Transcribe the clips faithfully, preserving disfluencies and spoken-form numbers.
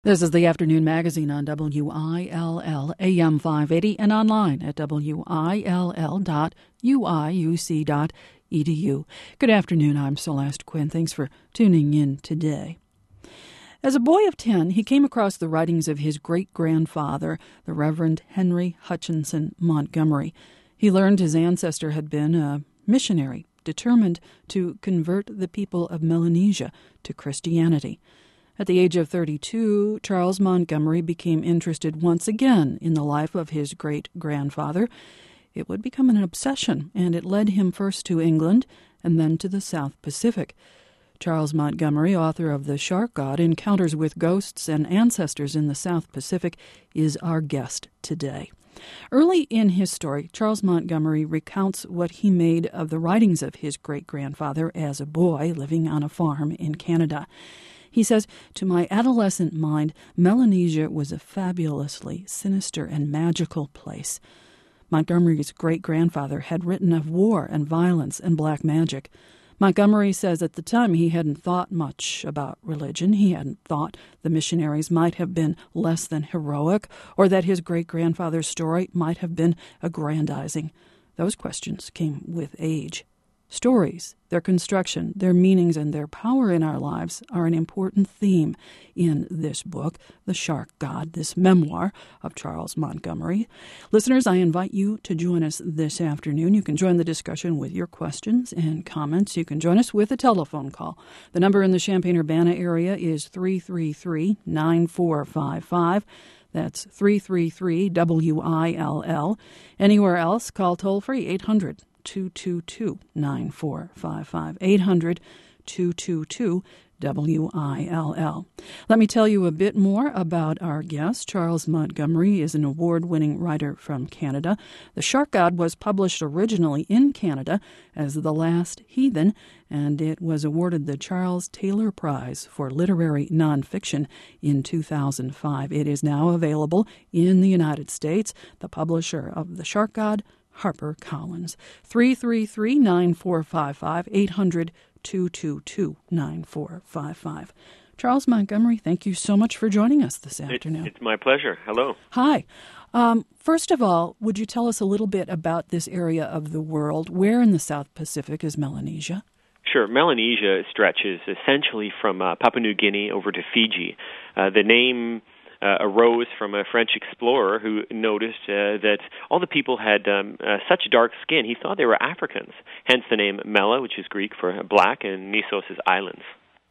This is the Afternoon Magazine on W I L L A M five eighty and online at W I L L dot U I U C dot E D U. Good afternoon, I'm Celeste Quinn. Thanks for tuning in today. As a boy of ten, he came across the writings of his great-grandfather, the Reverend Henry Hutchinson Montgomery. He learned his ancestor had been a missionary, determined to convert the people of Melanesia to Christianity. At the age of thirty-two, Charles Montgomery became interested once again in the life of his great-grandfather. It would become an obsession, and it led him first to England and then to the South Pacific. Charles Montgomery, author of The Shark God, Encounters with Ghosts and Ancestors in the South Pacific, is our guest today. Early in his story, Charles Montgomery recounts what he made of the writings of his great-grandfather as a boy living on a farm in Canada. He says, "To my adolescent mind, Melanesia was a fabulously sinister and magical place. Montgomery's great-grandfather had written of war and violence and black magic. Montgomery says at the time he hadn't thought much about religion. He hadn't thought the missionaries might have been less than heroic, or that his great-grandfather's story might have been aggrandizing. Those questions came with age. Stories, their construction, their meanings, and their power in our lives are an important theme in this book, The Shark God, this memoir of Charles Montgomery. Listeners, I invite you to join us this afternoon. You can join the discussion with your questions and comments. You can join us with a telephone call. The number in the Champaign-Urbana area is three three three, nine four five five. That's three three three W I L L. Anywhere else, call toll-free eight hundred, two two two, nine four five five, eight hundred, two two two, W I L L. Let me tell you a bit more about our guest. Charles Montgomery is an award-winning writer from Canada. The Shark God was published originally in Canada as The Last Heathen, and it was awarded the Charles Taylor Prize for Literary Nonfiction in two thousand five. It is now available in the United States. The publisher of The Shark God, HarperCollins. three three three, nine four five five, eight hundred, two two two, nine four five five. Charles Montgomery, thank you so much for joining us this afternoon. It, it's my pleasure. Hello. Hi. Um, first of all, would you tell us a little bit about this area of the world? Where in the South Pacific is Melanesia? Sure. Melanesia stretches essentially from uh, Papua New Guinea over to Fiji. Uh, the name Uh, arose from a French explorer who noticed uh, that all the people had um, uh, such dark skin. He thought they were Africans, hence the name Mela, which is Greek for black, and Nisos is islands.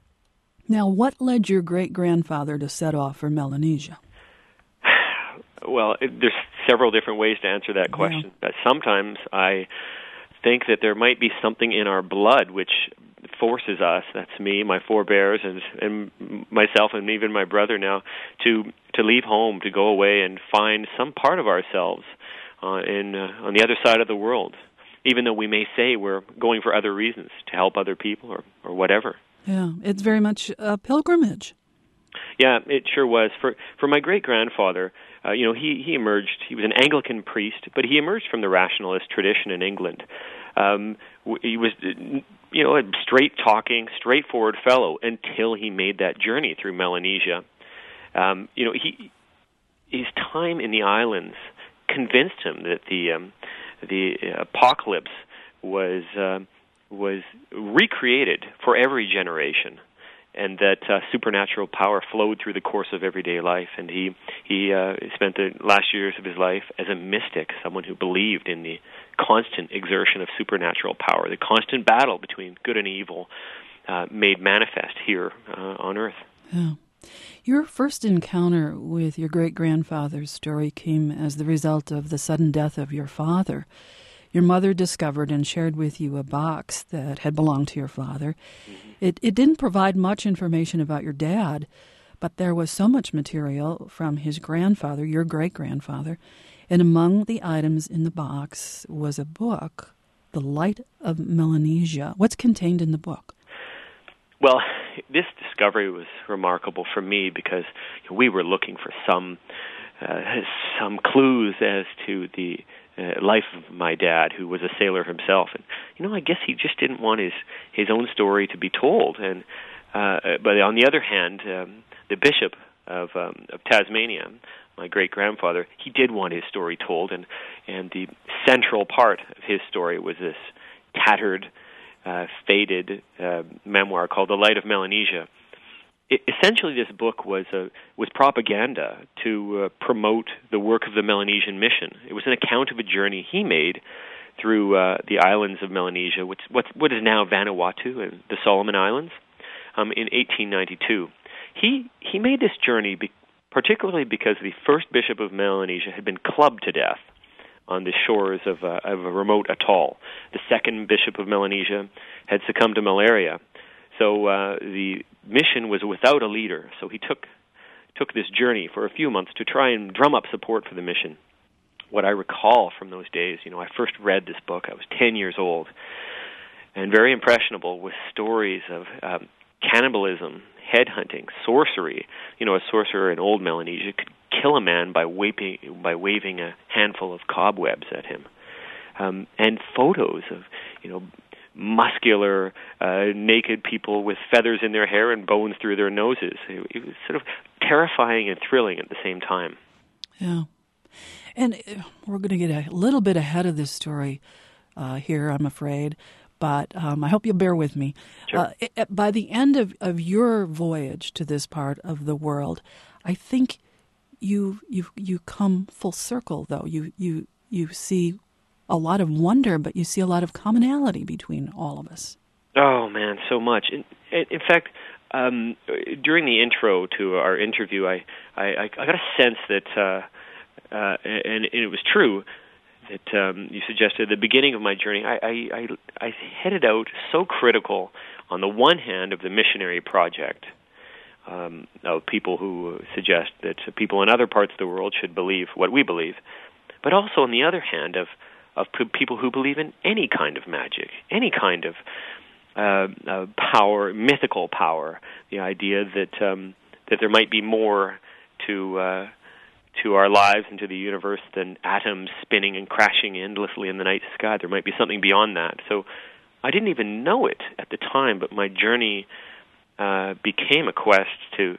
Now, what led your great-grandfather to set off for Melanesia? Well, it, there's several different ways to answer that question. Yeah. But sometimes I think that there might be something in our blood which forces us, that's me, my forebears, and and myself, and even my brother now, to to leave home, to go away and find some part of ourselves uh, in uh, on the other side of the world, even though we may say we're going for other reasons, to help other people or, or whatever. Yeah, it's very much a pilgrimage. Yeah, it sure was. For for my great-grandfather, uh, you know, he, he emerged, he was an Anglican priest, but he emerged from the rationalist tradition in England. Um, he was, you know, a straight-talking, straightforward fellow until he made that journey through Melanesia. Um, you know, he his time in the islands convinced him that the um, the apocalypse was uh, was recreated for every generation, and that uh, supernatural power flowed through the course of everyday life. And he he uh, spent the last years of his life as a mystic, someone who believed in the constant exertion of supernatural power, the constant battle between good and evil uh, made manifest here uh, on Earth. Yeah. Your first encounter with your great-grandfather's story came as the result of the sudden death of your father. Your mother discovered and shared with you a box that had belonged to your father. Mm-hmm. It it didn't provide much information about your dad, but there was so much material from his grandfather, your great-grandfather, and among the items in the box was a book, The Light of Melanesia. What's contained in the book? Well, this discovery was remarkable for me because we were looking for some uh, some clues as to the uh, life of my dad, who was a sailor himself. And, you know, I guess he just didn't want his, his own story to be told. And uh, but on the other hand, um, the bishop of, um, of Tasmania, my great-grandfather, he did want his story told, and, and the central part of his story was this tattered, uh, faded uh, memoir called The Light of Melanesia. It, essentially, this book was a, was propaganda to uh, promote the work of the Melanesian mission. It was an account of a journey he made through uh, the islands of Melanesia, which what's, what is now Vanuatu and the Solomon Islands, um, in eighteen ninety-two. He he made this journey be, particularly because the first bishop of Melanesia had been clubbed to death on the shores of, uh, of a remote atoll. The second bishop of Melanesia had succumbed to malaria. So uh, the mission was without a leader. So he took took this journey for a few months to try and drum up support for the mission. What I recall from those days, you know, I first read this book. I was ten years old, and very impressionable with stories of um, cannibalism, headhunting, sorcery. You know, a sorcerer in old Melanesia could kill a man by waving by waving a handful of cobwebs at him, um, and photos of, you know, muscular, uh, naked people with feathers in their hair and bones through their noses. It, it was sort of terrifying and thrilling at the same time. Yeah. And we're going to get a little bit ahead of this story uh, here, I'm afraid, but um, I hope you'll bear with me. Sure. Uh, it, by the end of, of your voyage to this part of the world, I think you you you come full circle, though. You you you see a lot of wonder, but you see a lot of commonality between all of us. Oh, man, so much. In, in fact, um, during the intro to our interview, I, I, I got a sense that... Uh, Uh, and, and it was true that um, you suggested at the beginning of my journey, I, I, I, I headed out so critical, on the one hand, of the missionary project, um, of people who suggest that people in other parts of the world should believe what we believe, but also, on the other hand, of, of p- people who believe in any kind of magic, any kind of uh, uh, power, mythical power, the idea that um, that there might be more to... Uh, to our lives and to the universe than atoms spinning and crashing endlessly in the night sky. There might be something beyond that. So I didn't even know it at the time, but my journey uh, became a quest to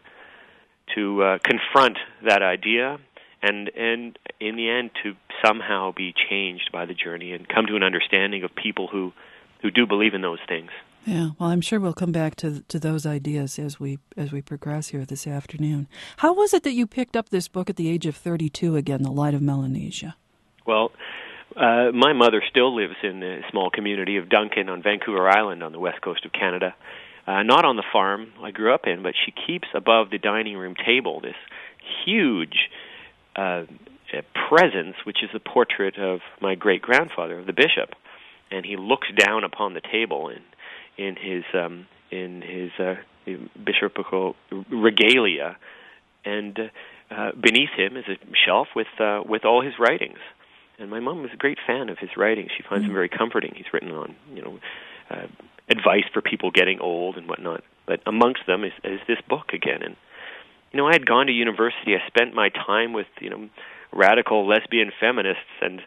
to uh, confront that idea and, and in the end, to somehow be changed by the journey and come to an understanding of people who, who do believe in those things. Yeah, well, I'm sure we'll come back to to those ideas as we as we progress here this afternoon. How was it that you picked up this book at the age of thirty-two again, The Light of Melanesia? Well, uh, my mother still lives in a small community of Duncan on Vancouver Island on the west coast of Canada. Uh, not on the farm I grew up in, but she keeps above the dining room table this huge uh, presence, which is the portrait of my great-grandfather, of the bishop. And he looks down upon the table and in his um, in his uh, bishoprical regalia, and uh, beneath him is a shelf with uh, with all his writings. And my mom was a great fan of his writings. She finds mm-hmm. them very comforting. He's written on, you know, uh, advice for people getting old and whatnot. But amongst them is, is this book again. And you know, I had gone to university. I spent my time with, you know, radical lesbian feminists, and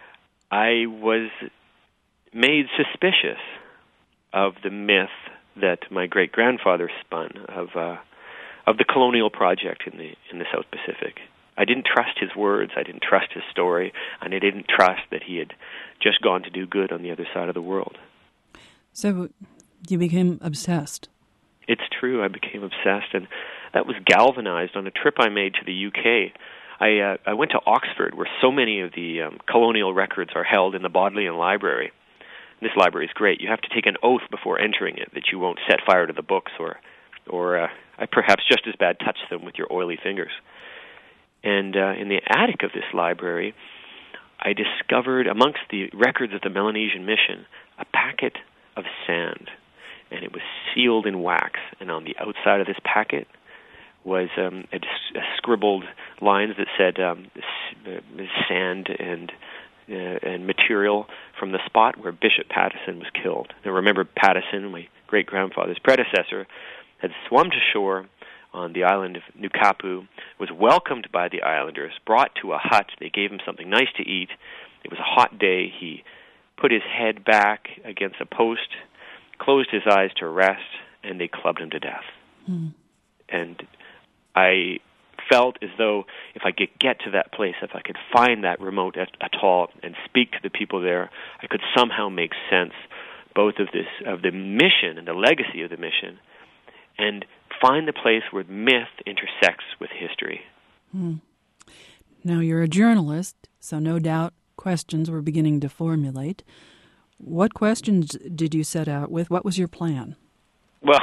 I was made suspicious of the myth that my great-grandfather spun of uh, of the colonial project in the in the South Pacific. I didn't trust his words, I didn't trust his story, and I didn't trust that he had just gone to do good on the other side of the world. So you became obsessed. It's true, I became obsessed, and that was galvanized on a trip I made to the U K. I, uh, I went to Oxford, where so many of the um, colonial records are held in the Bodleian Library. This library is great. You have to take an oath before entering it that you won't set fire to the books or, or uh, perhaps just as bad, touch them with your oily fingers. And uh, in the attic of this library, I discovered, amongst the records of the Melanesian mission, a packet of sand. And it was sealed in wax. And on the outside of this packet was um, a, a scribbled lines that said um, sand and... Uh, and material from the spot where Bishop Pattison was killed. Now, remember, Pattison, my great-grandfather's predecessor, had swum to shore on the island of Nukapu, was welcomed by the islanders, brought to a hut. They gave him something nice to eat. It was a hot day. He put his head back against a post, closed his eyes to rest, and they clubbed him to death. Mm. And I felt as though if I could get to that place, if I could find that remote atoll and speak to the people there, I could somehow make sense both of this, of the mission and the legacy of the mission, and find the place where myth intersects with history. Hmm. Now, you're a journalist, so no doubt questions were beginning to formulate. What questions did you set out with? What was your plan? Well,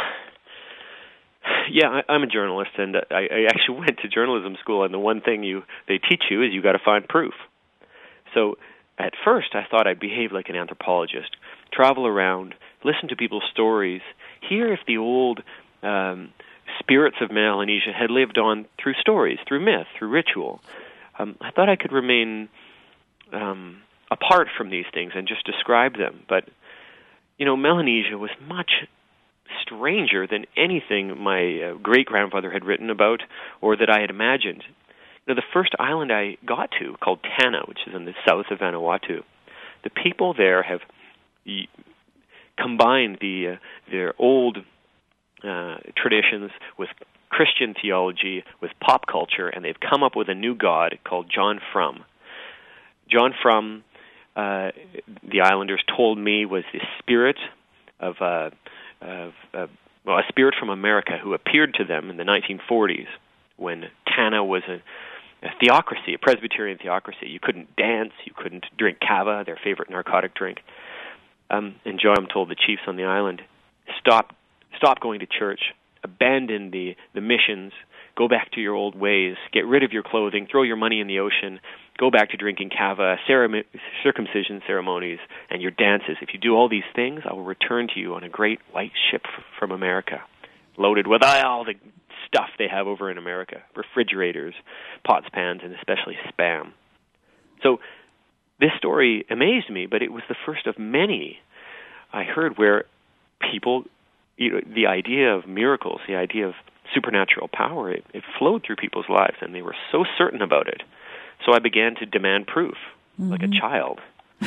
yeah, I, I'm a journalist, and I, I actually went to journalism school, and the one thing you they teach you is you got to find proof. So at first, I thought I'd behave like an anthropologist, travel around, listen to people's stories, hear if the old um, spirits of Melanesia had lived on through stories, through myth, through ritual. Um, I thought I could remain um, apart from these things and just describe them. But, you know, Melanesia was much stranger than anything my uh, great-grandfather had written about or that I had imagined. You know, the first island I got to, called Tanna, which is in the south of Vanuatu, the people there have y- combined the uh, their old uh, traditions with Christian theology, with pop culture, and they've come up with a new god called John Frum. John Frum, uh, the islanders told me, was the spirit of, uh, of uh, well, a spirit from America who appeared to them in the nineteen forties when Tanna was a, a theocracy, a Presbyterian theocracy. You couldn't dance, you couldn't drink kava, their favorite narcotic drink. Um, and John told the chiefs on the island, stop, stop going to church, abandon the, the missions, go back to your old ways, get rid of your clothing, throw your money in the ocean, go back to drinking kava, ceram- circumcision ceremonies, and your dances. If you do all these things, I will return to you on a great white ship f- from America, loaded with all the stuff they have over in America, refrigerators, pots, pans, and especially Spam. So this story amazed me, but it was the first of many I heard where people, you know, the idea of miracles, the idea of supernatural power, it, it flowed through people's lives, and they were so certain about it. So I began to demand proof, mm-hmm. like a child.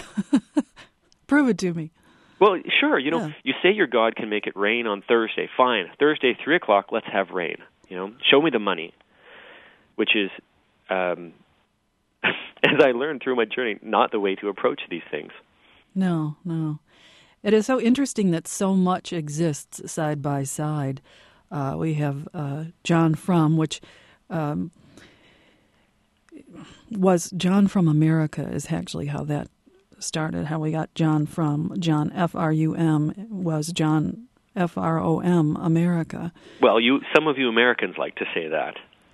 Prove it to me. Well, sure. You know, yeah. You say your God can make it rain on Thursday. Fine. Thursday, three o'clock, let's have rain. You know, show me the money, which is, um, as I learned through my journey, not the way to approach these things. No, no. It is so interesting that so much exists side by side. Uh, we have uh, John Frum, which um, was John from America is actually how that started, how we got John Frum. John, F R U M, was John, F R O M, America. Well, you, some of you Americans like to say that.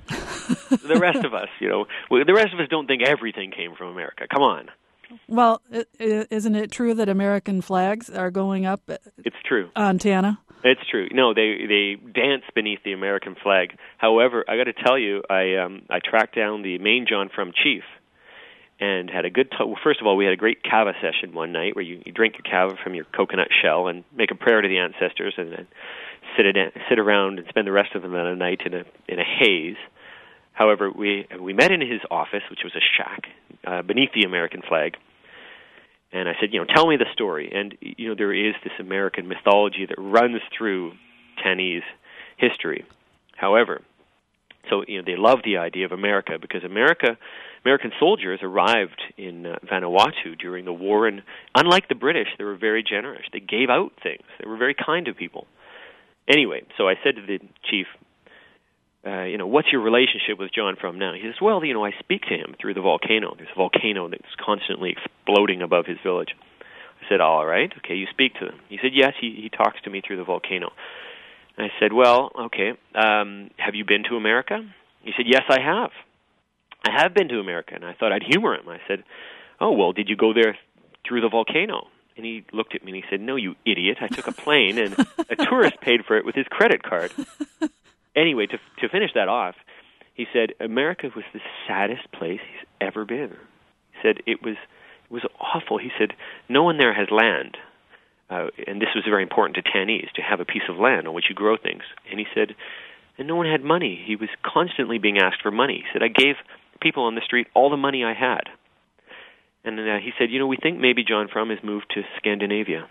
The rest of us, you know, the rest of us don't think everything came from America. Come on. Well, isn't it true that American flags are going up? It's true. On Tanna? It's true. No, they they dance beneath the American flag. However, I got to tell you, I um, I tracked down the main John Frum chief and had a good t- well, first of all, we had a great kava session one night where you, you drink your kava from your coconut shell and make a prayer to the ancestors and then sit it in, sit around and spend the rest of the night in a in a haze. However, we we met in his office, which was a shack uh, beneath the American flag. And I said, you know, tell me the story. And, you know, there is this American mythology that runs through Tannese history. However, so, you know, they love the idea of America because America, American soldiers arrived in uh, Vanuatu during the war. And unlike the British, they were very generous. They gave out things. They were very kind to people. Anyway, so I said to the chief, Uh, you know, what's your relationship with John Frum now? He says, well, you know, I speak to him through the volcano. There's a volcano that's constantly exploding above his village. I said, all right, okay, you speak to him. He said, yes, he, he talks to me through the volcano. And I said, well, okay, um, have you been to America? He said, yes, I have. I have been to America. And I thought I'd humor him. I said, oh, well, did you go there through the volcano? And he looked at me and he said, no, you idiot. I took a plane and a tourist paid for it with his credit card. Anyway, to to finish that off, he said America was the saddest place he's ever been. He said it was it was awful. He said no one there has land, uh, and this was very important to Tannese to have a piece of land on which you grow things. And he said, and no one had money. He was constantly being asked for money. He said I gave people on the street all the money I had. And uh, he said, you know, we think maybe John Frum has moved to Scandinavia.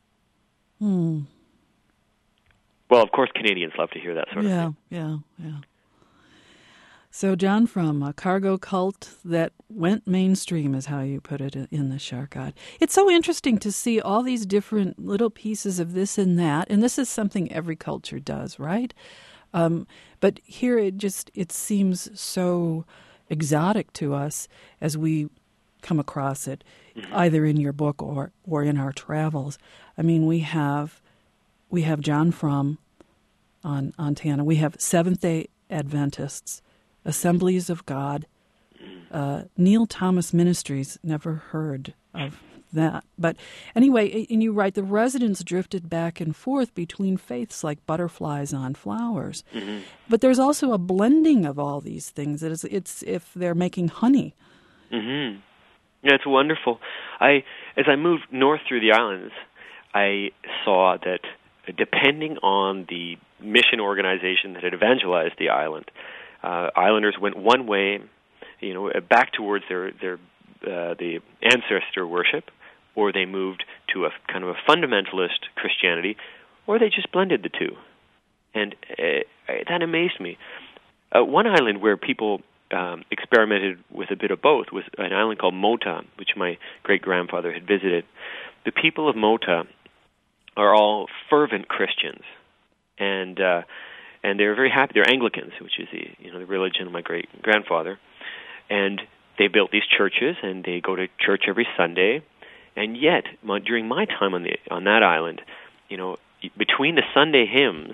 Hmm. Well, of course, Canadians love to hear that sort yeah, of thing. Yeah, yeah, So, John Frum, a cargo cult that went mainstream, is how you put it in the Shark God. It's so interesting to see all these different little pieces of this and that, and this is something every culture does, right? Um, but here it just, it seems so exotic to us as we come across it, mm-hmm. either in your book or, or in our travels. I mean, we have we have John Frum on, on Tanna. We have Seventh-day Adventists, Assemblies of God, uh, Neil Thomas Ministries, never heard of that. But anyway, and you write, the residents drifted back and forth between faiths like butterflies on flowers. Mm-hmm. But there's also a blending of all these things. It's, it's if they're making honey. Mm-hmm. Yeah, it's wonderful. I, as I moved north through the islands, I saw that depending on the mission organization that had evangelized the island, uh, islanders went one way, you know, back towards their their uh, the ancestor worship, or they moved to a kind of a fundamentalist Christianity, or they just blended the two, and uh, that amazed me. Uh, one island where people um, experimented with a bit of both was an island called Mota, which my great-grandfather had visited. The people of Mota are all fervent Christians, and uh, and they're very happy. They're Anglicans, which is the you know the religion of my great-grandfather, and they built these churches, and they go to church every Sunday. And yet, my, during my time on the on that island, you know, between the Sunday hymns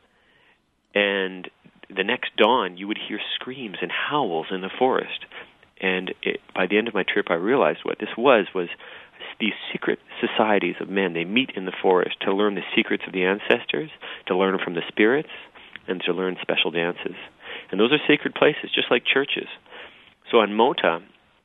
and the next dawn, you would hear screams and howls in the forest. And it, by the end of my trip, I realized what this was was these secret societies of men. They meet in the forest to learn the secrets of the ancestors, to learn from the spirits, and to learn special dances. And those are sacred places, just like churches. So on Mota,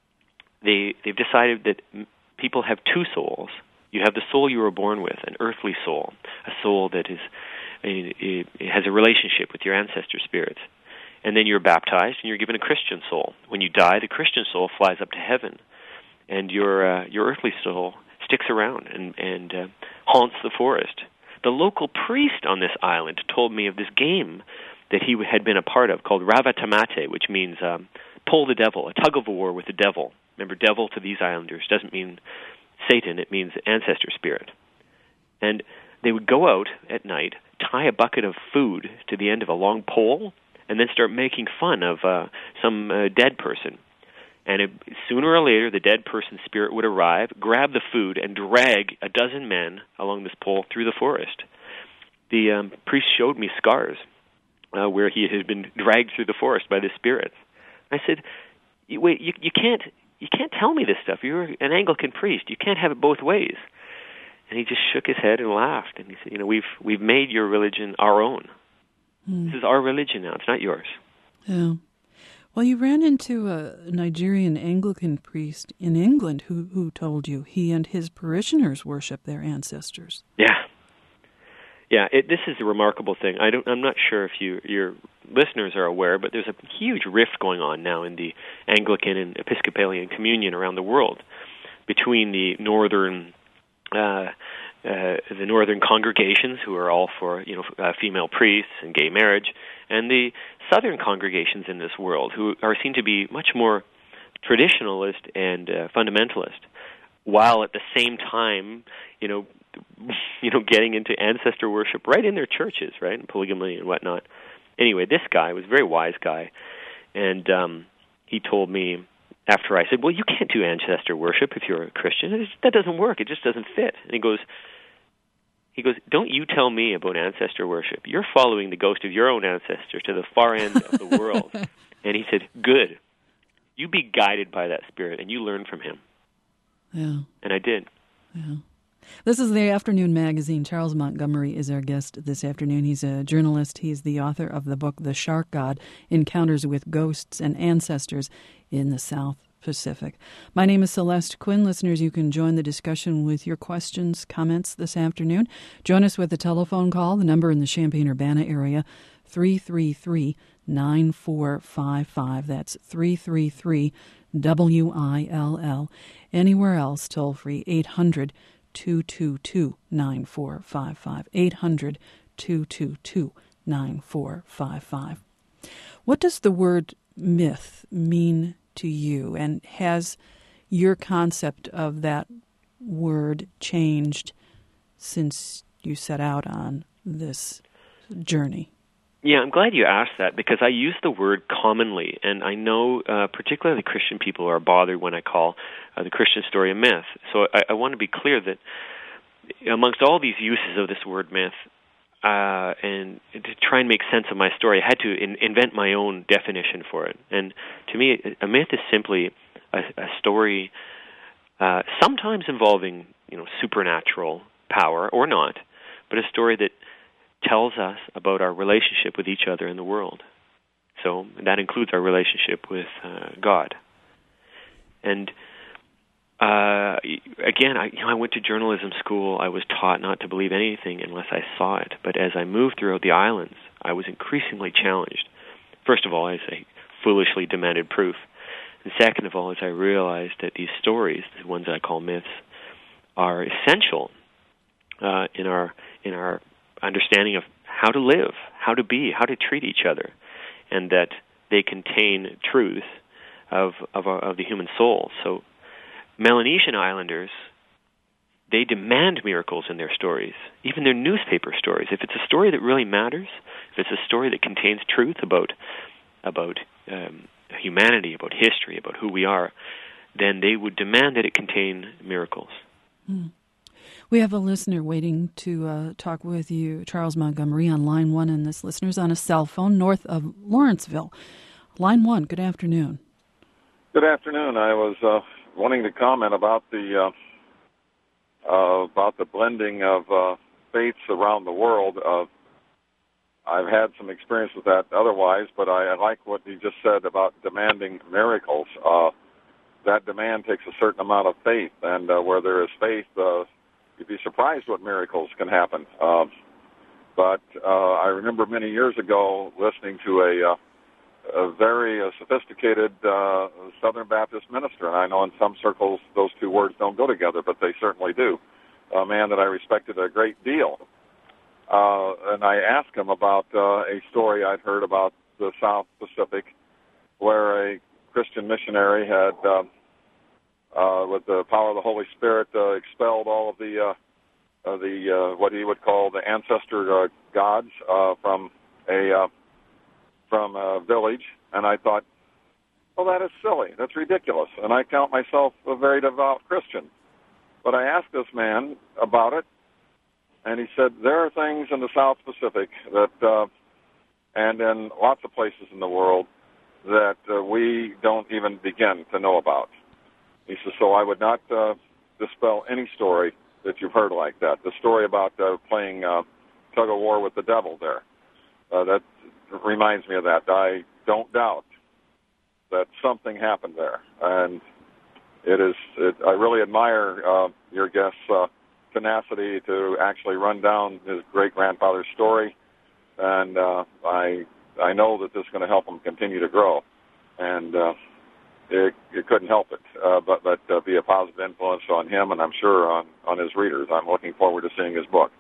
they they've decided that people have two souls. You have the soul you were born with, an earthly soul, a soul that is it, it has a relationship with your ancestor spirits. And then you're baptized, and you're given a Christian soul. When you die, the Christian soul flies up to heaven, and your uh, your earthly soul sticks around and, and uh, haunts the forest. The local priest on this island told me of this game that he had been a part of called Ravatamate, which means um, pull the devil, a tug-of-war with the devil. Remember, devil to these islanders doesn't mean Satan, it means ancestor spirit. And they would go out at night, tie a bucket of food to the end of a long pole, and then start making fun of uh, some uh, dead person. And it, sooner or later, the dead person's spirit would arrive, grab the food, and drag a dozen men along this pole through the forest. The um, priest showed me scars uh, where he had been dragged through the forest by the spirits. I said, "Wait, you, you can't, you can't tell me this stuff. You're an Anglican priest. You can't have it both ways." And he just shook his head and laughed. And he said, "You know, we've we've made your religion our own. Mm. This is our religion now. It's not yours." Yeah. Well, you ran into a Nigerian Anglican priest in England who, who told you he and his parishioners worship their ancestors. Yeah. Yeah, it, this is a remarkable thing. I don't, I'm not sure if you, your listeners are aware, but there's a huge rift going on now in the Anglican and Episcopalian communion around the world between the northern uh, uh, the northern congregations, who are all for you know uh, female priests and gay marriage, and the southern congregations in this world, who are seen to be much more traditionalist and uh, fundamentalist, while at the same time, you know, you know, getting into ancestor worship right in their churches, right, and polygamy and whatnot. Anyway, this guy was a very wise guy, and um, he told me after I said, "Well, you can't do ancestor worship if you're a Christian. It just, that doesn't work. It just doesn't fit." And he goes, he goes, "Don't you tell me about ancestor worship. You're following the ghost of your own ancestor to the far end of the world." And he said, "Good. You be guided by that spirit, and you learn from him." Yeah. And I did. Yeah. This is the Afternoon Magazine. Charles Montgomery is our guest this afternoon. He's a journalist. He's the author of the book, The Shark God, Encounters with Ghosts and Ancestors in the South Pacific. My name is Celeste Quinn. Listeners, you can join the discussion with your questions, comments this afternoon. Join us with a telephone call. The number in the Champaign-Urbana area, three three three, nine four five five. That's three three three, W I L L. Anywhere else, toll free, eight hundred, two two two, nine four five five. eight hundred, two two two, nine four five five. What does the word myth mean to you? And has your concept of that word changed since you set out on this journey? Yeah, I'm glad you asked that, because I use the word commonly, and I know uh, particularly Christian people are bothered when I call uh, the Christian story a myth. So I, I want to be clear that amongst all these uses of this word myth, uh, and to try and make sense of my story, I had to in, invent my own definition for it. And to me, a myth is simply a, a story, uh, sometimes involving, you know, supernatural power or not, but a story that tells us about our relationship with each other in the world. So that includes our relationship with uh, God. And uh, again, I, you know, I went to journalism school. I was taught not to believe anything unless I saw it. But as I moved throughout the islands, I was increasingly challenged. First of all, as I foolishly demanded proof. And second of all, as I realized that these stories, the ones that I call myths, are essential uh, in our in our understanding of how to live, how to be, how to treat each other, and that they contain truths of of, our, of the human soul. So Melanesian islanders, they demand miracles in their stories, even their newspaper stories. If it's a story that really matters, if it's a story that contains truth about about um, humanity, about history, about who we are, then they would demand that it contain miracles. Mm. We have a listener waiting to uh, talk with you, Charles Montgomery, on line one, and this listener's on a cell phone north of Lawrenceville. Line one, good afternoon. Good afternoon. I was uh, wanting to comment about the uh, uh, about the blending of uh, faiths around the world. Uh, I've had some experience with that otherwise, but I, I like what you just said about demanding miracles. Uh, that demand takes a certain amount of faith, and uh, where there is faith, uh, you'd be surprised what miracles can happen. Uh, but uh, I remember many years ago listening to a, uh, a very uh, sophisticated uh, Southern Baptist minister, and I know in some circles those two words don't go together, but they certainly do, a man that I respected a great deal. Uh, and I asked him about uh, a story I'd heard about the South Pacific where a Christian missionary had uh, Uh, with the power of the Holy Spirit, uh, expelled all of the uh, uh, the uh, what he would call the ancestor uh, gods uh, from a uh, from a village, and I thought, well, that is silly. That's ridiculous, and I count myself a very devout Christian. But I asked this man about it, and he said there are things in the South Pacific that, uh, and in lots of places in the world, that uh, we don't even begin to know about. He says, so I would not uh, dispel any story that you've heard like that. The story about uh, playing uh, tug-of-war with the devil there, uh, that reminds me of that. I don't doubt that something happened there. And it is. It, I really admire uh, your guest's uh, tenacity to actually run down his great-grandfather's story. And uh, I, I know that this is going to help him continue to grow. And uh, It, it couldn't help it, uh, but but uh, be a positive influence on him, and I'm sure on, on his readers. I'm looking forward to seeing his book.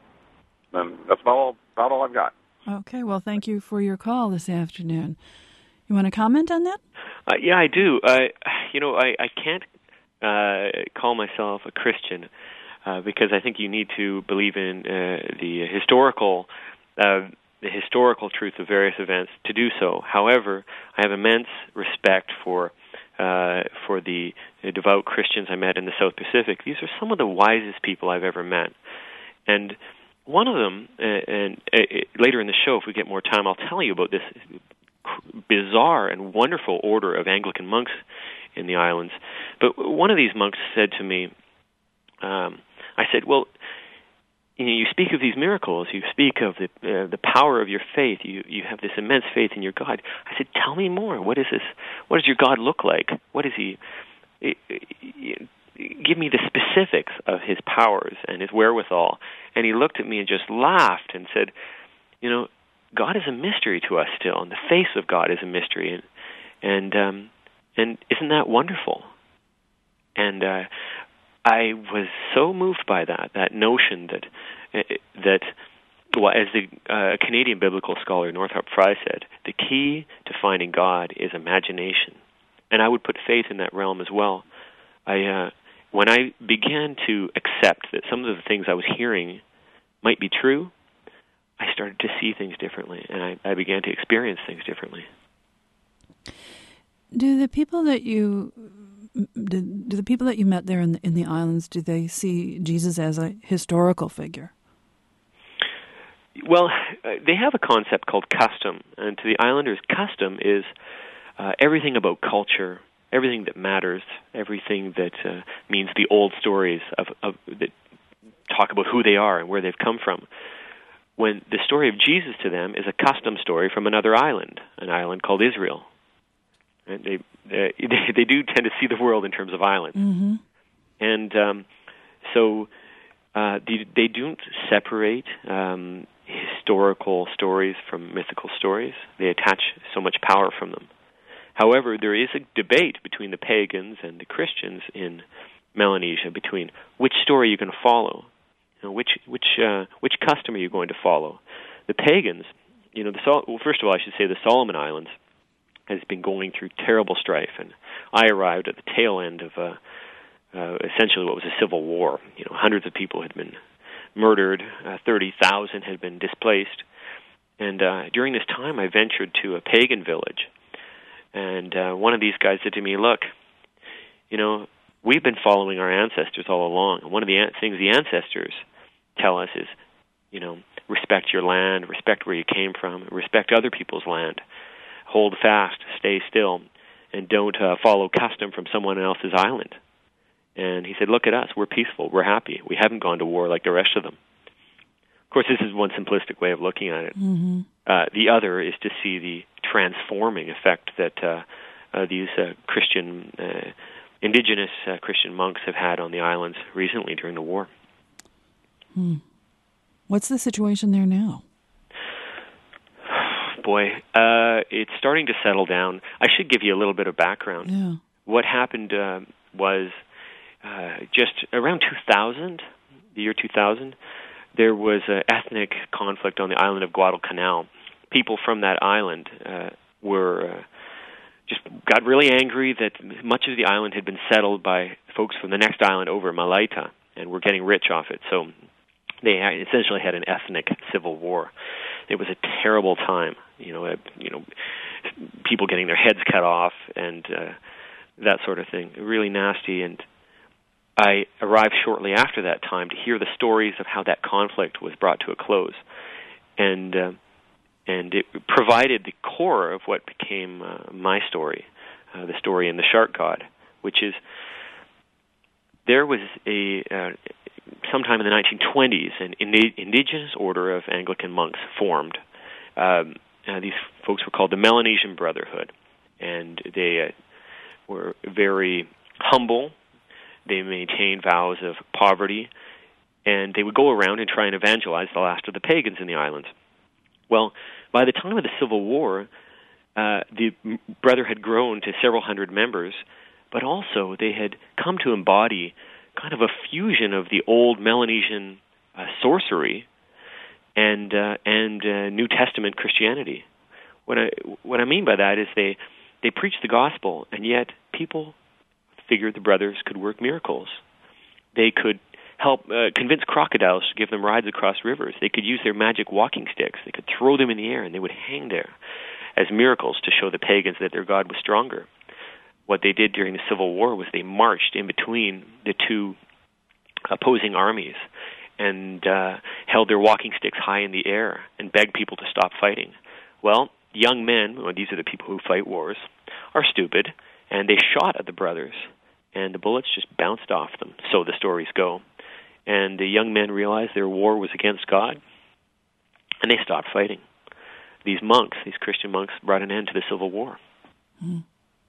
And that's about all, about all I've got. Okay, well, thank you for your call this afternoon. You want to comment on that? Uh, yeah, I do. Uh, you know, I, I can't uh, call myself a Christian uh, because I think you need to believe in uh, the historical uh the historical truth of various events to do so. However, I have immense respect for uh, for the, the devout Christians I met in the South Pacific. These are some of the wisest people I've ever met. And one of them, uh, and uh, later in the show, if we get more time, I'll tell you about this bizarre and wonderful order of Anglican monks in the islands. But one of these monks said to me, um, I said, well, you know, you speak of these miracles, you speak of the uh, the power of your faith, you you have this immense faith in your God. I said, tell me more. What is this? What does your God look like? What is he? Give me the specifics of his powers and his wherewithal. And he looked at me and just laughed and said, you know, God is a mystery to us still, and the face of God is a mystery. And and, um, and isn't that wonderful? And uh I was so moved by that, that notion that that well, as the uh, Canadian biblical scholar Northrop Frye said, the key to finding God is imagination. And I would put faith in that realm as well. I, uh, when I began to accept that some of the things I was hearing might be true, I started to see things differently, and I, I began to experience things differently. Do the people that you do, do the people that you met there in the, in the islands, do they see Jesus as a historical figure? Well, they have a concept called custom, and to the islanders, custom is uh, everything about culture, everything that matters, everything that uh, means the old stories of, of that talk about who they are and where they've come from. When the story of Jesus to them is a custom story from another island, an island called Israel. And they, they they do tend to see the world in terms of islands. Mm-hmm. And um, so uh, they, they don't separate um, historical stories from mythical stories. They attach so much power from them. However, there is a debate between the pagans and the Christians in Melanesia between which story you're going to follow. You know, which which uh, which custom are you going to follow? The pagans, you know, the Sol- well, first of all, I should say the Solomon Islands has been going through terrible strife, and I arrived at the tail end of uh, uh, essentially what was a civil war. You know, hundreds of people had been murdered, uh, thirty thousand had been displaced, and uh, during this time, I ventured to a pagan village, and uh, one of these guys said to me, "Look, you know, we've been following our ancestors all along, and one of the an- things the ancestors tell us is, you know, respect your land, respect where you came from, respect other people's land. Hold fast, stay still, and don't uh, follow custom from someone else's island." And he said, "Look at us. We're peaceful. We're happy. We haven't gone to war like the rest of them." Of course, this is one simplistic way of looking at it. Mm-hmm. Uh, the other is to see the transforming effect that uh, uh, these uh, Christian, uh, indigenous uh, Christian monks have had on the islands recently during the war. Hmm. What's the situation there now? Boy, uh, it's starting to settle down. I should give you a little bit of background. Yeah. What happened uh, was uh, just around two thousand, the year two thousand, there was an ethnic conflict on the island of Guadalcanal. People from that island uh, were uh, just got really angry that much of the island had been settled by folks from the next island over, Malaita, and were getting rich off it. So they essentially had an ethnic civil war. It was a terrible time, you know, uh, you know, people getting their heads cut off and uh, that sort of thing. Really nasty. And I arrived shortly after that time to hear the stories of how that conflict was brought to a close, and uh, and it provided the core of what became uh, my story, uh, the story in the Shark God, which is there was a uh, sometime in the nineteen twenties, an indigenous order of Anglican monks formed. Um, uh, these folks were called the Melanesian Brotherhood, and they uh, were very humble. They maintained vows of poverty, and they would go around and try and evangelize the last of the pagans in the islands. Well, by the time of the Civil War, uh, the Brotherhood had grown to several hundred members, but also they had come to embody kind of a fusion of the old Melanesian uh, sorcery and uh, and uh, New Testament Christianity. What I what I mean by that is they they preached the gospel, and yet people figured the brothers could work miracles. They could help uh, convince crocodiles to give them rides across rivers. They could use their magic walking sticks. They could throw them in the air, and they would hang there as miracles to show the pagans that their God was stronger. What they did during the Civil War was they marched in between the two opposing armies and uh, held their walking sticks high in the air and begged people to stop fighting. Well, young men, well, these are the people who fight wars, are stupid, and they shot at the brothers, and the bullets just bounced off them, so the stories go. And the young men realized their war was against God, and they stopped fighting. These monks, these Christian monks, brought an end to the Civil War. Mm.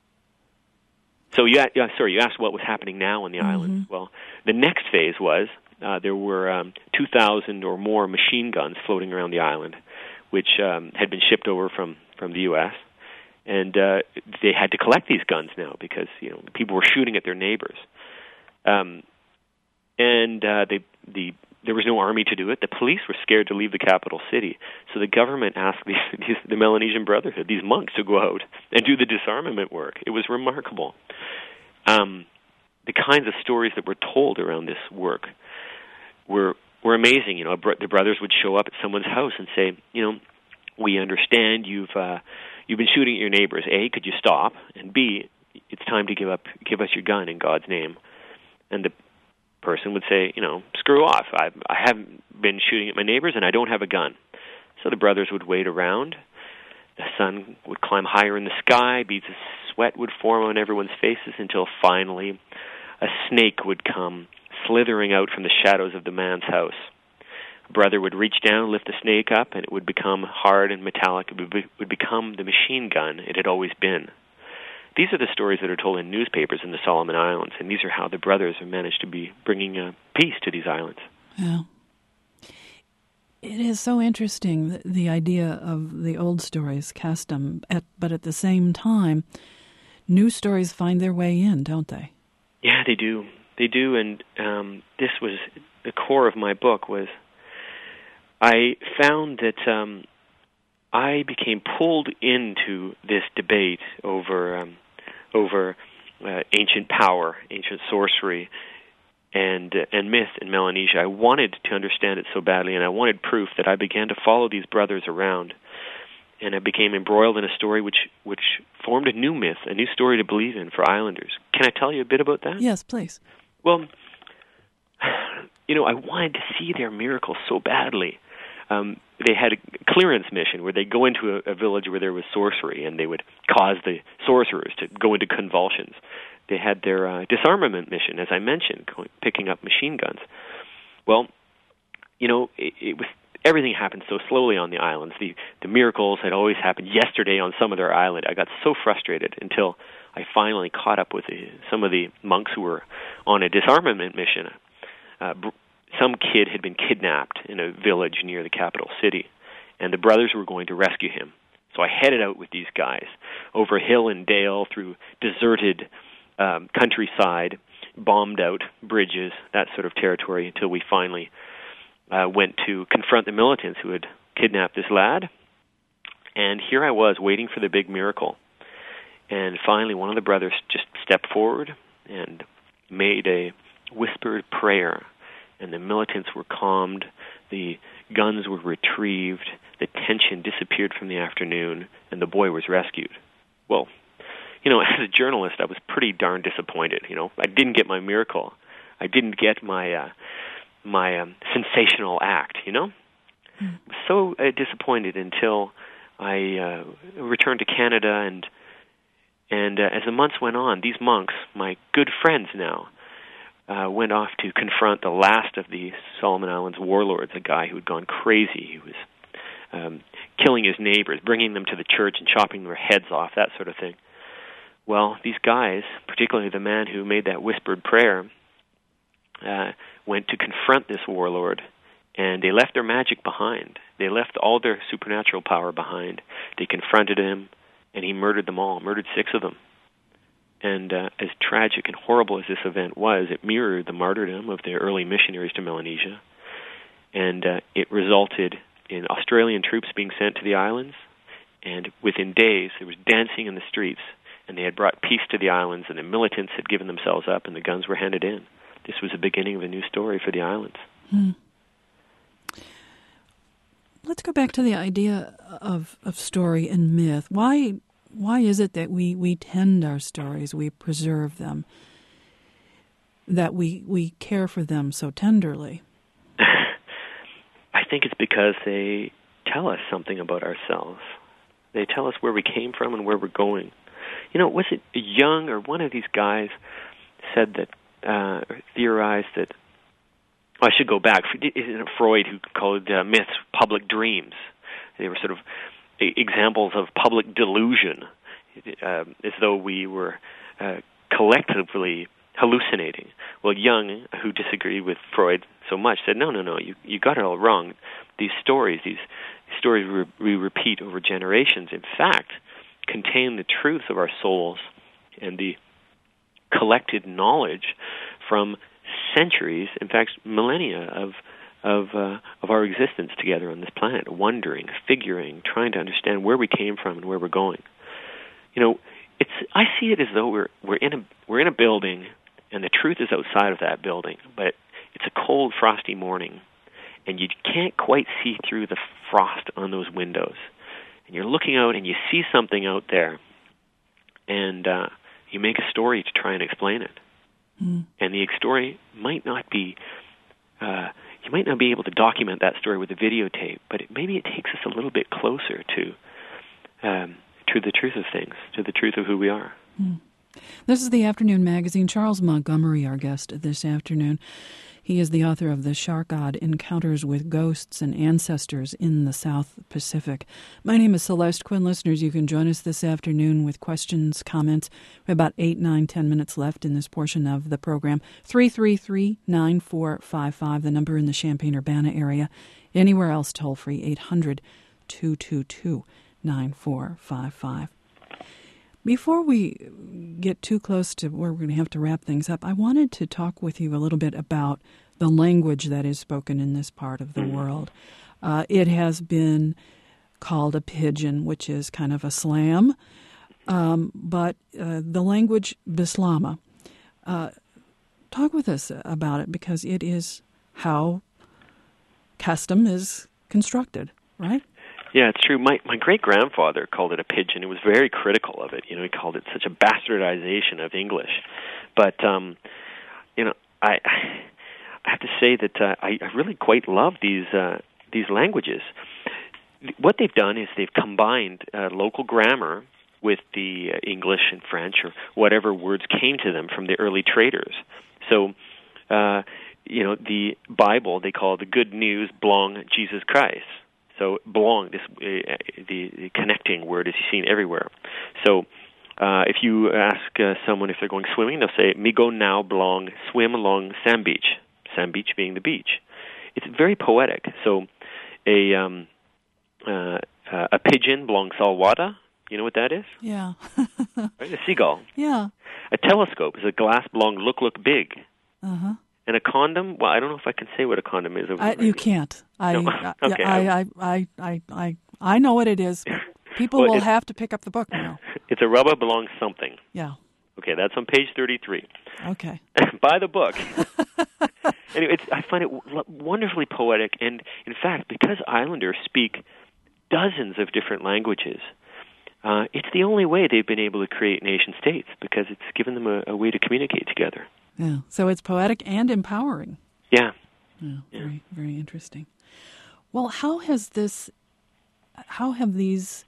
So, you, yeah, sorry, you asked what was happening now on the mm-hmm. island. Well, the next phase was uh, there were um, two thousand or more machine guns floating around the island, which um, had been shipped over from, from the U S, and uh, they had to collect these guns now because you know people were shooting at their neighbors. Um, and uh, they, the there was no army to do it. The police were scared to leave the capital city. So the government asked these, these, the Melanesian Brotherhood, these monks, to go out and do the disarmament work. It was remarkable. Um, the kinds of stories that were told around this work were were amazing. You know, br- the brothers would show up at someone's house and say, you know, we understand you've uh, you've been shooting at your neighbors. A, could you stop? And B, it's time to give up, give us your gun in God's name. And the person would say, you know, screw off. I I haven't been shooting at my neighbors, and I don't have a gun. So the brothers would wait around. The sun would climb higher in the sky. Beads of sweat would form on everyone's faces until finally a snake would come slithering out from the shadows of the man's house. A brother would reach down, lift the snake up, and it would become hard and metallic. It would, be, would become the machine gun it had always been. These are the stories that are told in newspapers in the Solomon Islands, and these are how the brothers have managed to be bringing uh, peace to these islands. Yeah. It is so interesting, the, the idea of the old stories, custom, at, but at the same time, new stories find their way in, don't they? Yeah, they do. They do, and um, this was the core of my book. Was I found that um, I became pulled into this debate over um, over uh, ancient power, ancient sorcery, and uh, and myth in Melanesia. I wanted to understand it so badly, and I wanted proof that I began to follow these brothers around, and I became embroiled in a story which which formed a new myth, a new story to believe in for islanders. Can I tell you a bit about that? Yes, please. Well, you know, I wanted to see their miracles so badly. Um, they had a clearance mission where they'd go into a, a village where there was sorcery, and they would cause the sorcerers to go into convulsions. They had their uh, disarmament mission, as I mentioned, going, picking up machine guns. Well, you know, it, it was everything happened so slowly on the islands. The the miracles had always happened yesterday on some other island. I got so frustrated until I finally caught up with the, some of the monks who were on a disarmament mission. Uh, some kid had been kidnapped in a village near the capital city, and the brothers were going to rescue him. So I headed out with these guys over hill and dale, through deserted um, countryside, bombed out bridges, that sort of territory, until we finally uh, went to confront the militants who had kidnapped this lad. And here I was waiting for the big miracle. And finally, one of the brothers just stepped forward and made a whispered prayer, and the militants were calmed, the guns were retrieved, the tension disappeared from the afternoon, and the boy was rescued. Well, you know, as a journalist, I was pretty darn disappointed. You know, I didn't get my miracle. I didn't get my uh, my um, sensational act, you know? Mm. I was so uh, disappointed until I uh, returned to Canada, and And uh, as the months went on, these monks, my good friends now, uh, went off to confront the last of the Solomon Islands warlords, a guy who had gone crazy. He was um, killing his neighbors, bringing them to the church and chopping their heads off, that sort of thing. Well, these guys, particularly the man who made that whispered prayer, uh, went to confront this warlord, and they left their magic behind. They left all their supernatural power behind. They confronted him, and he murdered them all, murdered six of them. And uh, as tragic and horrible as this event was, it mirrored the martyrdom of the early missionaries to Melanesia. And uh, it resulted in Australian troops being sent to the islands. And within days, there was dancing in the streets. And they had brought peace to the islands, and the militants had given themselves up, and the guns were handed in. This was the beginning of a new story for the islands. Hmm. Let's go back to the idea of, of story and myth. Why why is it that we, we tend our stories, we preserve them, that we, we care for them so tenderly? I think it's because they tell us something about ourselves. They tell us where we came from and where we're going. You know, was it Jung or one of these guys said that, uh, or theorized that, I should go back. Isn't it Freud who called uh, myths public dreams? They were sort of examples of public delusion, uh, as though we were uh, collectively hallucinating. Well, Jung, who disagreed with Freud so much, said, no, no, no, you, you got it all wrong. These stories, these stories we, we repeat over generations, in fact, contain the truths of our souls and the collected knowledge from centuries, in fact, millennia of of uh, of our existence together on this planet, wondering, figuring, trying to understand where we came from and where we're going. You know, it's I see it as though we're we're in a we're in a building, and the truth is outside of that building, but it's a cold, frosty morning, and you can't quite see through the frost on those windows. And you're looking out, and you see something out there, and uh, you make a story to try and explain it. Mm. And the story might not be, uh, you might not be able to document that story with a videotape, but it, maybe it takes us a little bit closer to um, to the truth of things, to the truth of who we are. Mm. This is the Afternoon Magazine. Charles Montgomery, our guest this afternoon. He is the author of The Shark God, Encounters with Ghosts and Ancestors in the South Pacific. My name is Celeste Quinn. Listeners, you can join us this afternoon with questions, comments. We have about eight, nine, ten minutes left in this portion of the program. three three three, nine four five five, the number in the Champaign-Urbana area. Anywhere else, toll free, eight hundred, two two two, nine four five five. Before we get too close to where we're going to have to wrap things up, I wanted to talk with you a little bit about the language that is spoken in this part of the mm-hmm. world. Uh, it has been called a pidgin, which is kind of a slam, um, but uh, the language Bislama. Uh, talk with us about it, because it is how custom is constructed, right? Yeah, it's true. My my great-grandfather called it a pidgin. He was very critical of it. You know, he called it such a bastardization of English. But, um, you know, I I have to say that uh, I, I really quite love these uh, these languages. What they've done is they've combined uh, local grammar with the uh, English and French or whatever words came to them from the early traders. So, uh, you know, the Bible they call the Good News Blong Jesus Christ. So blong, this uh, the, the connecting word is seen everywhere. So uh, if you ask uh, someone if they're going swimming, they'll say, "Me go now blong, swim along Sand Beach." Sand Beach being the beach. It's very poetic. So a um, uh, uh, a pigeon blong salwada. You know what that is? Yeah. Right? A seagull. Yeah. A telescope is a glass blong look look big. Uh huh. And a condom, well, I don't know if I can say what a condom is. I, you can't. I, no. okay. I, I, I, I, I, I know what it is. People well, will have to pick up the book now. It's a rubber belongs something. Yeah. Okay, that's on page thirty-three. Okay. Buy the book. Anyway, it's, I find it w- wonderfully poetic, and in fact, because Islanders speak dozens of different languages, uh, it's the only way they've been able to create nation states, because it's given them a, a way to communicate together. Yeah, so it's poetic and empowering. Yeah. Yeah, yeah. very, very interesting. Well, how has this, how have these,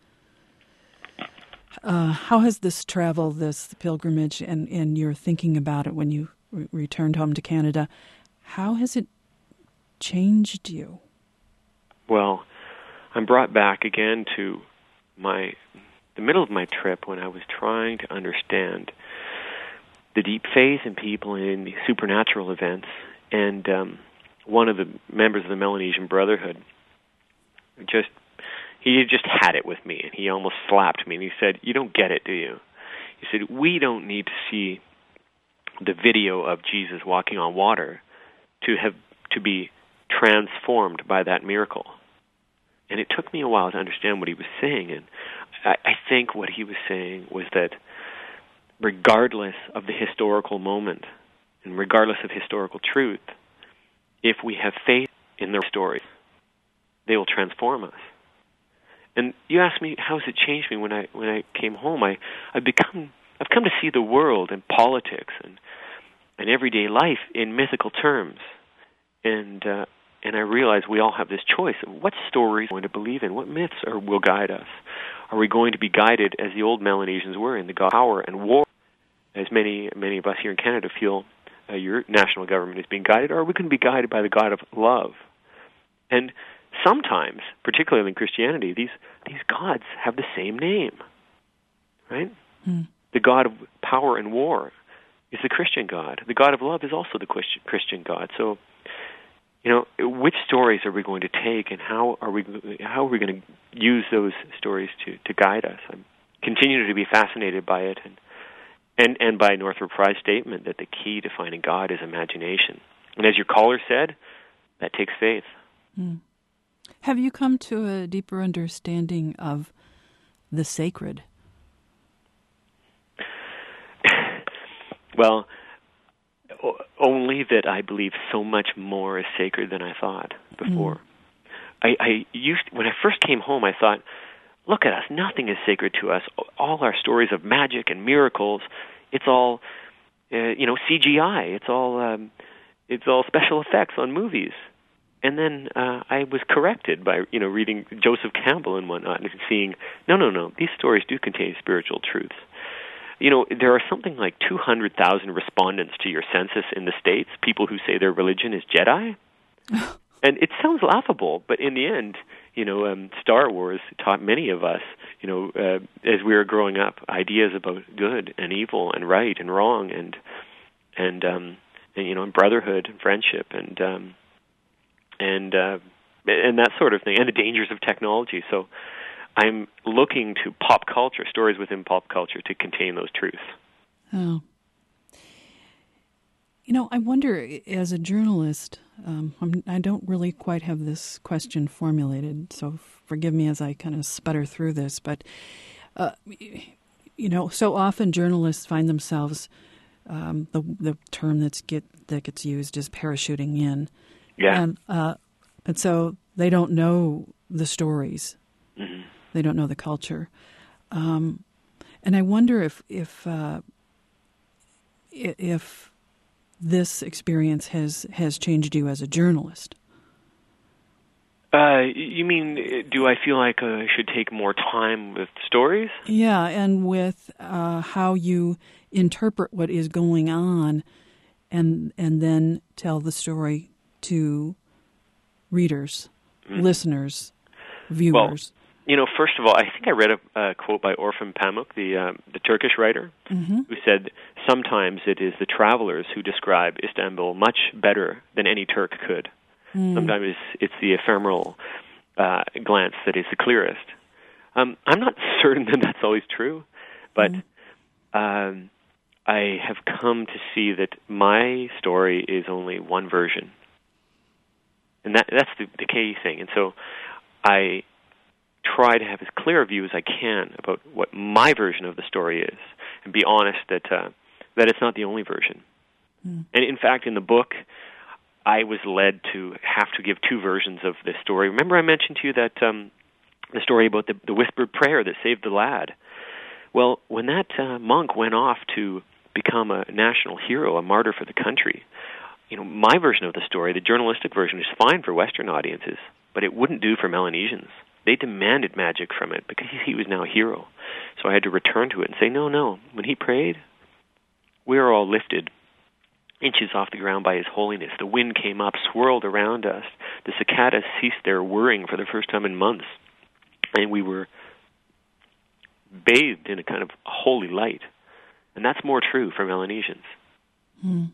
uh, how has this travel, this pilgrimage, and, and your thinking about it when you re- returned home to Canada, how has it changed you? Well, I'm brought back again to my, the middle of my trip when I was trying to understand the deep faith in people in the supernatural events. And um, one of the members of the Melanesian Brotherhood just, he just had it with me, and he almost slapped me, and he said, "You don't get it, do you?" He said, "We don't need to see the video of Jesus walking on water to have to be transformed by that miracle." And it took me a while to understand what he was saying, and I, I think what he was saying was that regardless of the historical moment and regardless of historical truth, if we have faith in their stories, they will transform us. And you asked me, how has it changed me when I when I came home? I I've become I've come to see the world and politics and and everyday life in mythical terms, and uh, and I realize we all have this choice of what stories we're going to believe in, what myths are, will guide us. Are we going to be guided as the old Melanesians were in the God of power and war, as many many of us here in Canada feel uh, your national government is being guided, or are we going to be guided by the God of love? And sometimes, particularly in Christianity, these these gods have the same name, right? Mm. The God of power and war is the Christian God. The God of love is also the Christian God. So, you know, which stories are we going to take, and how are we how are we going to use those stories to, to guide us? I continue to be fascinated by it, and and and by Northrop Frye's statement that the key to finding God is imagination. And as your caller said, that takes faith. Mm. Have you come to a deeper understanding of the sacred? Well, o- only that I believe so much more is sacred than I thought before. Mm. I, I used when I first came home, I thought, look at us, nothing is sacred to us. All our stories of magic and miracles, it's all, uh, you know, C G I. It's all, um, it's all special effects on movies. And then uh, I was corrected by, you know, reading Joseph Campbell and whatnot and seeing, no, no, no, these stories do contain spiritual truths. You know, there are something like two hundred thousand respondents to your census in the States, people who say their religion is Jedi. And it sounds laughable, but in the end, you know, um, Star Wars taught many of us, you know, uh, as we were growing up, ideas about good and evil and right and wrong and, and, um, and you know, and brotherhood and friendship and, um, and, uh, and that sort of thing, and the dangers of technology. So I'm looking to pop culture, stories within pop culture, to contain those truths. Oh. You know, I wonder, as a journalist, um, I'm, I don't really quite have this question formulated, so forgive me as I kind of sputter through this, but, uh, you know, so often journalists find themselves, um, the the term that's get, that gets used is parachuting in. Yeah. And, uh, and so they don't know the stories. Mm-hmm. They don't know the culture. Um, and I wonder if, if, uh, if this experience has, has changed you as a journalist. Uh, you mean, do I feel like I should take more time with stories? Yeah, and with uh, how you interpret what is going on and and then tell the story to readers, mm-hmm. listeners, viewers. Well, you know, first of all, I think I read a, a quote by Orhan Pamuk, the um, the Turkish writer, mm-hmm. who said, sometimes it is the travelers who describe Istanbul much better than any Turk could. Mm. Sometimes it's, it's the ephemeral uh, glance that is the clearest. Um, I'm not certain that that's always true, but mm. um, I have come to see that my story is only one version. And that that's the, the key thing. And so I try to have as clear a view as I can about what my version of the story is, and be honest that uh, that it's not the only version. Mm. And in fact, in the book, I was led to have to give two versions of this story. Remember I mentioned to you that um, the story about the, the whispered prayer that saved the lad? Well, when that uh, monk went off to become a national hero, a martyr for the country, you know, my version of the story, the journalistic version, is fine for Western audiences, but it wouldn't do for Melanesians. They demanded magic from it because he was now a hero. So I had to return to it and say, no, no, when he prayed, we were all lifted inches off the ground by his holiness. The wind came up, swirled around us. The cicadas ceased their whirring for the first time in months. And we were bathed in a kind of holy light. And that's more true for Melanesians. Hmm.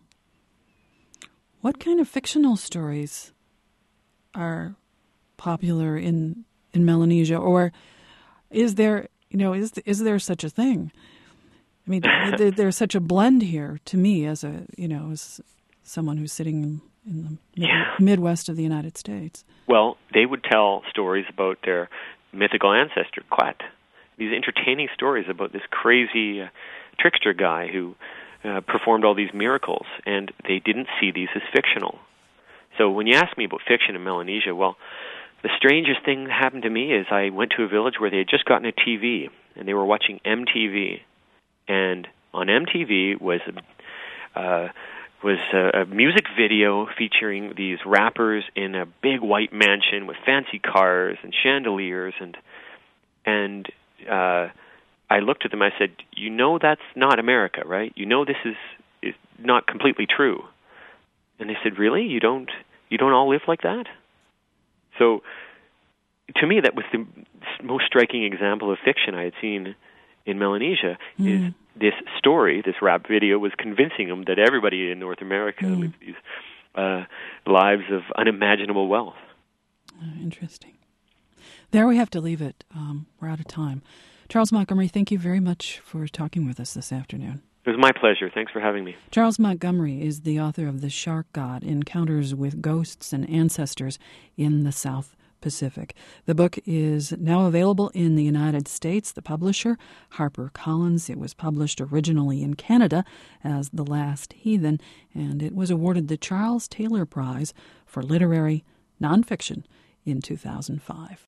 What kind of fictional stories are popular in in Melanesia, or is there, you know, is is there such a thing? I mean, there, there's such a blend here to me as a, you know, as someone who's sitting in, in the mid- yeah. Midwest of the United States. Well, they would tell stories about their mythical ancestor, Quat. These entertaining stories about this crazy uh, trickster guy who uh, performed all these miracles, and they didn't see these as fictional. So when you ask me about fiction in Melanesia, well, the strangest thing that happened to me is I went to a village where they had just gotten a T V, and they were watching M T V. And on M T V was a, uh, was a, a music video featuring these rappers in a big white mansion with fancy cars and chandeliers. And and uh, I looked at them, I said, you know that's not America, right? You know this is, is not completely true. And they said, really? You don't you don't all live like that? So, to me, that was the most striking example of fiction I had seen in Melanesia, mm. is this story, this rap video, was convincing them that everybody in North America mm. lives these uh, lives of unimaginable wealth. Uh, interesting. There we have to leave it. Um, we're out of time. Charles Montgomery, thank you very much for talking with us this afternoon. It was my pleasure. Thanks for having me. Charles Montgomery is the author of The Shark God, Encounters with Ghosts and Ancestors in the South Pacific. The book is now available in the United States. The publisher, HarperCollins. It was published originally in Canada as The Last Heathen, and it was awarded the Charles Taylor Prize for Literary Nonfiction in two thousand five.